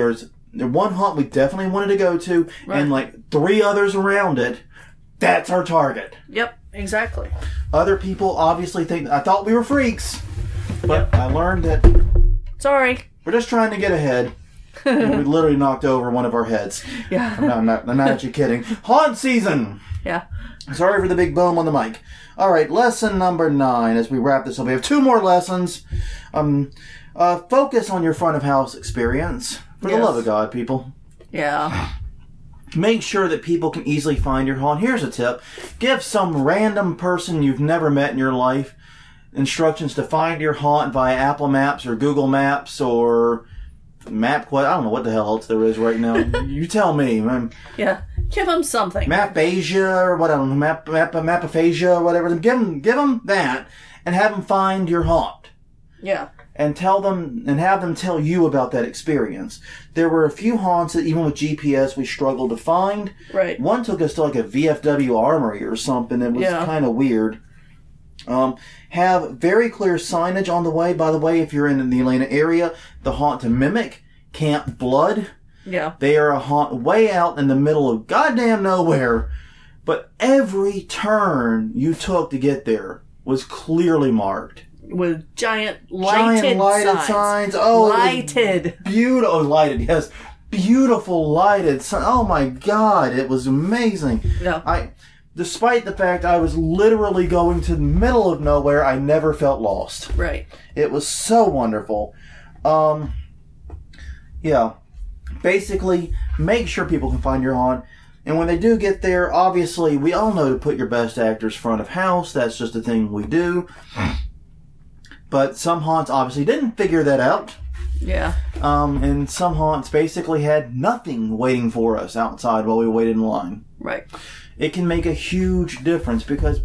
one haunt we definitely wanted to go to, Right. and like three others around it. That's our target. Yep, exactly. Other people obviously think I thought we were freaks, but Yep. I learned that Sorry. we're just trying to get ahead. And we literally knocked over one of our heads. Yeah. No, I'm not. I'm not actually kidding. Haunt season. Yeah. Sorry for the big boom on the mic. All right, lesson number nine. As we wrap this up, we have two more lessons. Um, uh, focus on your front of house experience. For the Yes. love of God, people. Yeah. Make sure that people can easily find your haunt. Here's a tip. Give some random person you've never met in your life instructions to find your haunt via Apple Maps or Google Maps or MapQuest. I don't know what the hell else there is right now. You tell me. Man. Yeah. Give them something. Mapasia or what I don't know. Map, map, Mapaphasia or whatever. Give them, give them that and have them find your haunt. Yeah. And tell them, and have them tell you about that experience. There were a few haunts that even with G P S we struggled to find. Right. One took us to like a V F W armory or something. It was Yeah. kind of weird. Um, have very clear signage on the way. By the way, if you're in the Atlanta area, the haunt to mimic, Camp Blood. Yeah. They are a haunt way out in the middle of goddamn nowhere. But every turn you took to get there was clearly marked. With giant lighted, Giant lighted signs. signs. Oh, lighted. Beautiful. Oh, lighted, yes. Beautiful lighted signs. Oh my God, it was amazing. Yeah. I, despite the fact I was literally going to the middle of nowhere, I never felt lost. Right. It was so wonderful. Um, yeah. Basically, make sure people can find your haunt. And when they do get there, obviously, we all know to put your best actors front of house. That's just a thing we do. But some haunts obviously didn't figure that out. Yeah. Um, and some haunts basically had nothing waiting for us outside while we waited in line. Right. It can make a huge difference because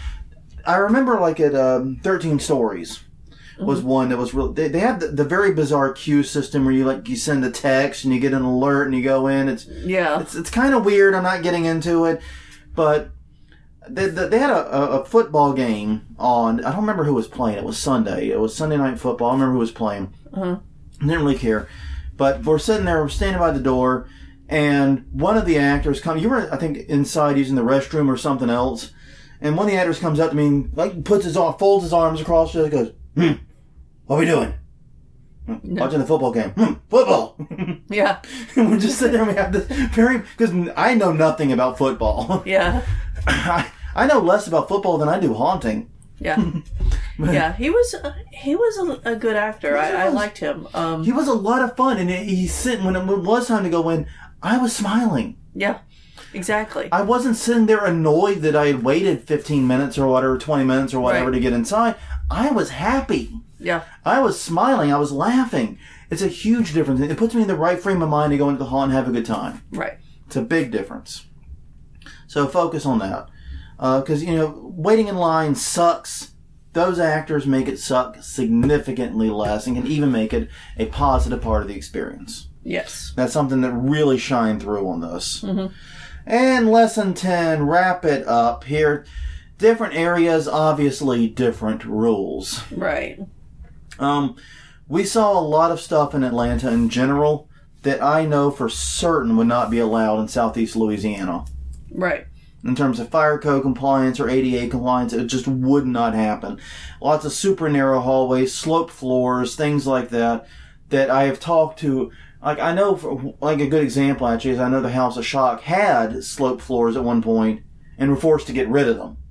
I remember like at um, thirteen Stories was mm-hmm. one that was real. They, they had the, the very bizarre queue system where you like you send a text and you get an alert and you go in. It's yeah. It's it's kind of weird. I'm not getting into it, but they, they had a, a football game on. I don't remember who was playing. It was Sunday. It was Sunday night football. I don't remember who was playing. Uh-huh. I didn't really care, but we're sitting there, we're standing by the door. And one of the actors comes, you were, I think, inside using the restroom or something else. And one of the actors comes up to me and like, puts his arm, folds his arms across and goes, hmm, what are we doing? No. Watching the football game. Hmm, football. Yeah. And we're just sitting there and we have this very, because I know nothing about football. Yeah. I, I know less about football than I do haunting. Yeah. Yeah, he was uh, he was a, a good actor. I, I liked him. Um, he was a lot of fun. And he's sitting, when it was time to go in, I was smiling. Yeah, exactly. I wasn't sitting there annoyed that I had waited fifteen minutes or whatever, twenty minutes or whatever right. to get inside. I was happy. Yeah. I was smiling. I was laughing. It's a huge difference. It puts me in the right frame of mind to go into the haunt and have a good time. Right. It's a big difference. So focus on that. Because, uh, you know, waiting in line sucks. Those actors make it suck significantly less and can even make it a positive part of the experience. Yes. That's something that really shined through on this. Mm-hmm. And lesson ten, wrap it up here. Different areas, obviously different rules. Right. Um, we saw a lot of stuff in Atlanta in general that I know for certain would not be allowed in Southeast Louisiana. Right. In terms of fire code compliance or A D A compliance, it just would not happen. Lots of super narrow hallways, sloped floors, things like that, that I have talked to. Like, I know, for, like, a good example, actually, is I know the House of Shock had sloped floors at one point and were forced to get rid of them.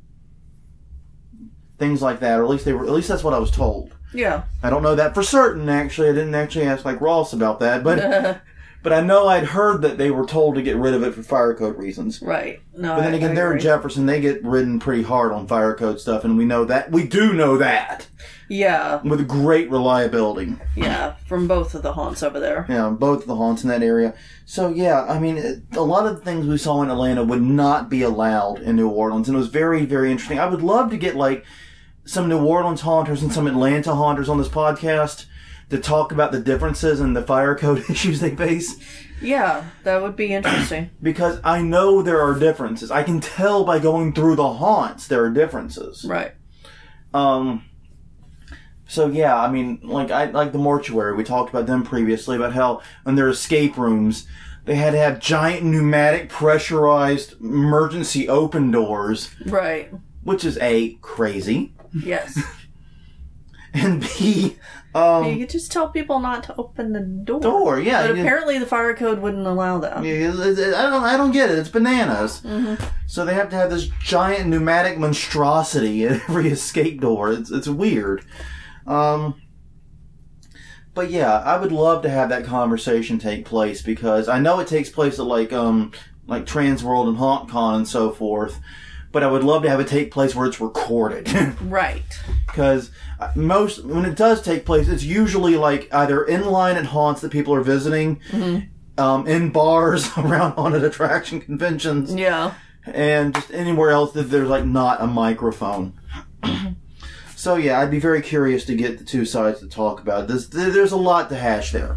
Things like that, or at least they were, at least that's what I was told. Yeah. I don't know that for certain, actually. I didn't actually ask, like, Ross about that, but but I know I'd heard that they were told to get rid of it for fire code reasons. Right. No, But then I, again, I they're in agree. Jefferson. They get ridden pretty hard on fire code stuff, and we know that. We do know that. Yeah. With great reliability. Yeah, from both of the haunts over there. Yeah, both of the haunts in that area. So, yeah, I mean, it, a lot of the things we saw in Atlanta would not be allowed in New Orleans, and it was very, very interesting. I would love to get, like, some New Orleans haunters and some Atlanta haunters on this podcast to talk about the differences and the fire code issues they face. Yeah, that would be interesting. Because I know there are differences. I can tell by going through the haunts there are differences. Right. Um, So yeah, I mean, like I like the mortuary. We talked about them previously about how in their escape rooms they had to have giant pneumatic pressurized emergency open doors, Right. which is A, crazy, Yes. and B, um, You could just tell people not to open the door. door. Yeah, But you- apparently the fire code wouldn't allow that. yeah, it- it- I don't, I don't get it. It's bananas. Mm-hmm. So they have to have this giant pneumatic monstrosity at every escape door. It's it's weird. Um, but yeah, I would love to have that conversation take place because I know it takes place at like um like Transworld and HauntCon and so forth. But I would love to have it take place where it's recorded. Right. Because most when it does take place, it's usually like either in line at haunts that people are visiting, Mm-hmm. um, in bars around haunted attraction conventions, Yeah. and just anywhere else that there's like not a microphone. So yeah, I'd be very curious to get the two sides to talk about this. There's a lot to hash there.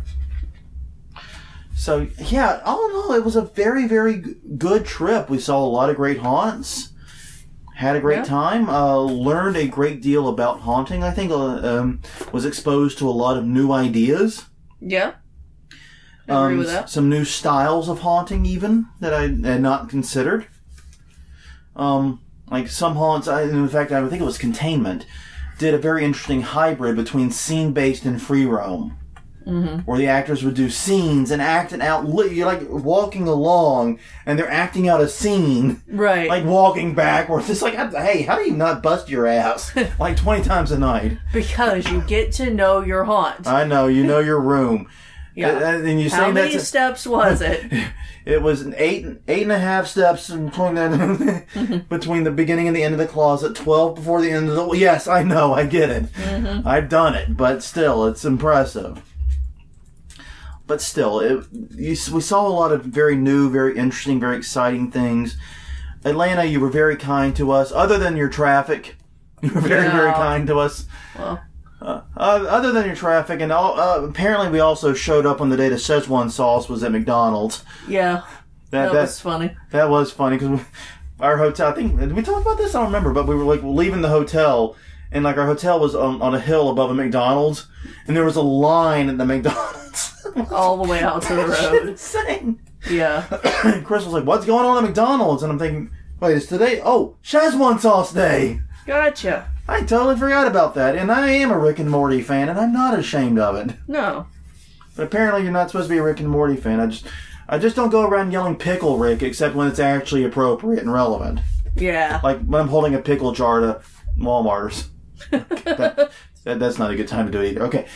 So yeah, all in all, it was a very, very g- good trip. We saw a lot of great haunts. Had a great Yeah. time. Uh, learned a great deal about haunting. I think uh, um, was exposed to a lot of new ideas. Yeah. I agree Um, with that. Some new styles of haunting, even that I had not considered. Um, like some haunts, I, in fact, I think it was Containment, did a very interesting hybrid between scene-based and free roam. Mm-hmm. Where the actors would do scenes and acting out. li- You're like walking along, and they're acting out a scene, Right. like walking backwards. It's like, hey, how do you not bust your ass like twenty times a night? Because you get to know your haunt. I know, you know your room. Yeah. And, and you How say many that's a- steps was it? It was an eight, eight and a half steps between the, between the beginning and the end of the closet. Twelve before the end of the. Yes, I know, I get it. Mm-hmm. I've done it, but still, it's impressive. But still, it, you, we saw a lot of very new, very interesting, very exciting things. Atlanta, you were very kind to us. Other than your traffic, you were very, very Yeah. kind to us. Well, Uh, uh, other than your traffic, and all, uh, apparently we also showed up on the day the Szechuan sauce was at McDonald's. yeah. That, That that, was funny. that was funny because our hotel, I think, did we talk about this? I don't remember, but we were like leaving the hotel, and like our hotel was on, on a hill above a McDonald's, and there was a line at the McDonald's. All the way out to the Shit, road. insane. Yeah. And Chris was like, "What's going on at McDonald's?" And I'm thinking, "Wait, it's today? Oh, Szechuan sauce day." Gotcha. I totally forgot about that, and I am a Rick and Morty fan, and I'm not ashamed of it. No. But apparently, you're not supposed to be a Rick and Morty fan. I just, I just don't go around yelling "pickle Rick" except when it's actually appropriate and relevant. Yeah. Like when I'm holding a pickle jar to Walmart's. that, that, that's not a good time to do it either. Okay.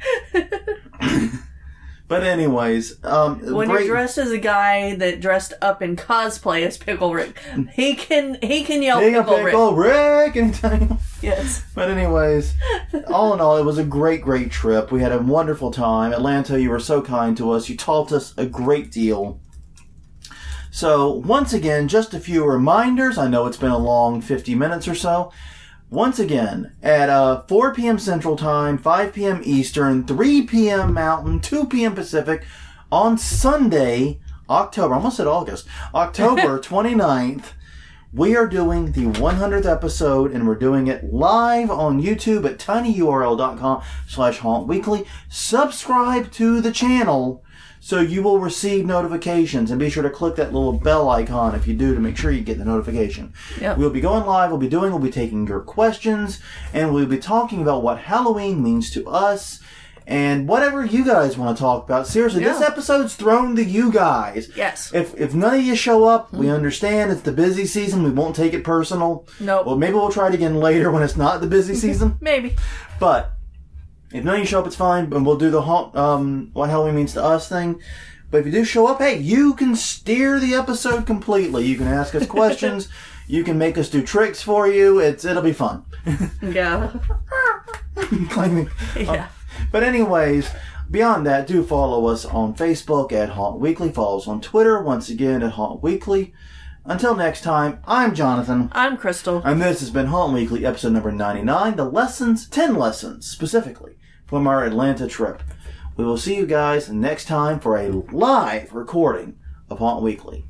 But anyways, um, When great, you're dressed as a guy that dressed up in cosplay as Pickle Rick, he can he can yell Hey, Pickle, Rick. pickle Rick anytime. Yes. But anyways, all in all, it was a great, great trip. We had a wonderful time. Atlanta, you were so kind to us. You taught us a great deal. So, once again, just a few reminders. I know it's been a long fifty minutes or so. Once again, at uh, four p.m. Central Time, five p.m. Eastern, three p.m. Mountain, two p.m. Pacific, on Sunday, October, I almost said August, October twenty-ninth, we are doing the one hundredth episode, and we're doing it live on YouTube at tinyurl.com slash hauntweekly. Subscribe to the channel so you will receive notifications, and be sure to click that little bell icon if you do to make sure you get the notification. Yep. We'll be going live, we'll be doing, we'll be taking your questions, and we'll be talking about what Halloween means to us, and whatever you guys want to talk about. Seriously, this Yeah. episode's thrown to you guys. Yes. If if none of you show up, we understand it's the busy season. We won't take it personal. Nope. Well, maybe we'll try it again later when it's not the busy season. Maybe. But if none of you show up, it's fine, and we'll do the haunt, um, what Halloween means to us thing. But if you do show up, hey, you can steer the episode completely. You can ask us questions. You can make us do tricks for you. It's it'll be fun. Yeah. Claiming. Yeah. But anyways, beyond that, do follow us on Facebook at Haunt Weekly. Follow us on Twitter, once again, at Haunt Weekly. Until next time, I'm Jonathan. I'm Crystal. And this has been Haunt Weekly, episode number ninety-nine. The lessons, ten lessons, specifically, from our Atlanta trip. We will see you guys next time for a live recording of Haunt Weekly.